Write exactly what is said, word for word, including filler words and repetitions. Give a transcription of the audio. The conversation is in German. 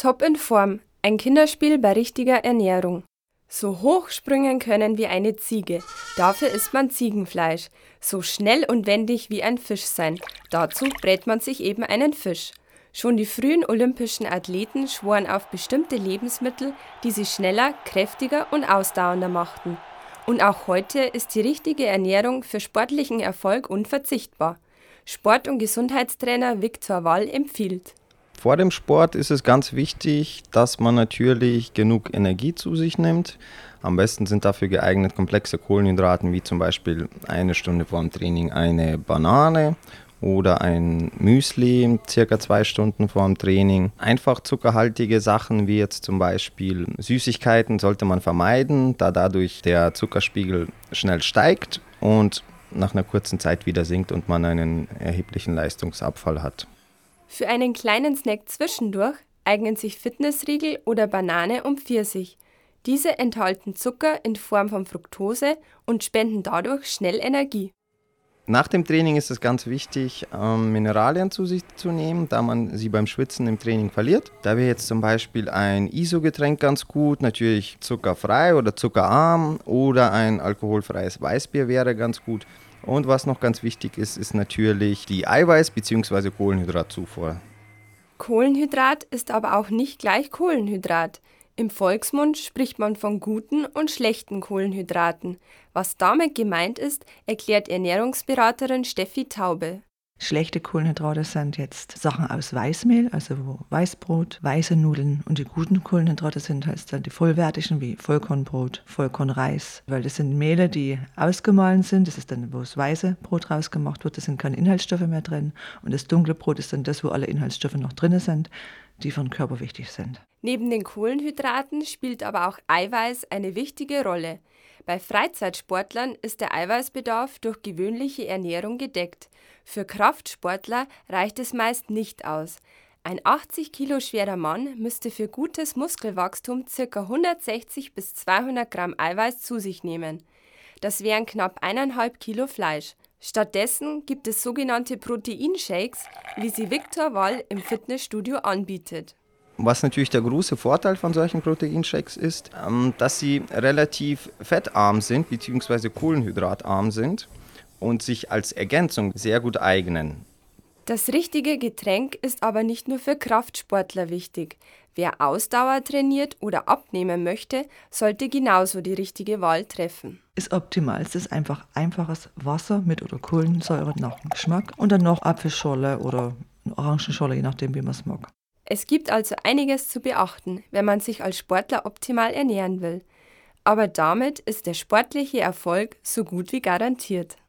Top in Form, ein Kinderspiel bei richtiger Ernährung. So hoch springen können wie eine Ziege, dafür isst man Ziegenfleisch. So schnell und wendig wie ein Fisch sein, dazu brät man sich eben einen Fisch. Schon die frühen olympischen Athleten schworen auf bestimmte Lebensmittel, die sie schneller, kräftiger und ausdauernder machten. Und auch heute ist die richtige Ernährung für sportlichen Erfolg unverzichtbar. Sport- und Gesundheitstrainer Viktor Wall empfiehlt: Vor dem Sport ist es ganz wichtig, dass man natürlich genug Energie zu sich nimmt. Am besten sind dafür geeignet komplexe Kohlenhydrate, wie zum Beispiel eine Stunde vor dem Training eine Banane oder ein Müsli, circa zwei Stunden vor dem Training. Einfach zuckerhaltige Sachen wie jetzt zum Beispiel Süßigkeiten sollte man vermeiden, da dadurch der Zuckerspiegel schnell steigt und nach einer kurzen Zeit wieder sinkt und man einen erheblichen Leistungsabfall hat. Für einen kleinen Snack zwischendurch eignen sich Fitnessriegel oder Banane und Pfirsich. Diese enthalten Zucker in Form von Fructose und spenden dadurch schnell Energie. Nach dem Training ist es ganz wichtig, ähm, Mineralien zu sich zu nehmen, da man sie beim Schwitzen im Training verliert. Da wäre jetzt zum Beispiel ein I S O-Getränk ganz gut, natürlich zuckerfrei oder zuckerarm, oder ein alkoholfreies Weißbier wäre ganz gut. Und was noch ganz wichtig ist, ist natürlich die Eiweiß- bzw. Kohlenhydratzufuhr. Kohlenhydrat ist aber auch nicht gleich Kohlenhydrat. Im Volksmund spricht man von guten und schlechten Kohlenhydraten. Was damit gemeint ist, erklärt Ernährungsberaterin Steffi Taube. Schlechte Kohlenhydrate sind jetzt Sachen aus Weißmehl, also wo Weißbrot, weiße Nudeln, und die guten Kohlenhydrate sind halt dann die vollwertigen wie Vollkornbrot, Vollkornreis, weil das sind Mehle, die ausgemahlen sind, das ist dann, wo das weiße Brot rausgemacht wird, da sind keine Inhaltsstoffe mehr drin, und das dunkle Brot ist dann das, wo alle Inhaltsstoffe noch drin sind, die für den Körper wichtig sind. Neben den Kohlenhydraten spielt aber auch Eiweiß eine wichtige Rolle. Bei Freizeitsportlern ist der Eiweißbedarf durch gewöhnliche Ernährung gedeckt. Für Kraftsportler reicht es meist nicht aus. Ein achtzig Kilo schwerer Mann müsste für gutes Muskelwachstum ca. hundertsechzig bis zweihundert Gramm Eiweiß zu sich nehmen. Das wären knapp eineinhalb Kilo Fleisch. Stattdessen gibt es sogenannte Proteinshakes, wie sie Viktor Wall im Fitnessstudio anbietet. Was natürlich der große Vorteil von solchen Proteinshakes ist, dass sie relativ fettarm sind bzw. kohlenhydratarm sind und sich als Ergänzung sehr gut eignen. Das richtige Getränk ist aber nicht nur für Kraftsportler wichtig. Wer Ausdauer trainiert oder abnehmen möchte, sollte genauso die richtige Wahl treffen. Das Optimalste ist einfach einfaches Wasser mit oder Kohlensäure nach dem Geschmack und dann noch Apfelschorle oder Orangenschorle, je nachdem, wie man es mag. Es gibt also einiges zu beachten, wenn man sich als Sportler optimal ernähren will. Aber damit ist der sportliche Erfolg so gut wie garantiert.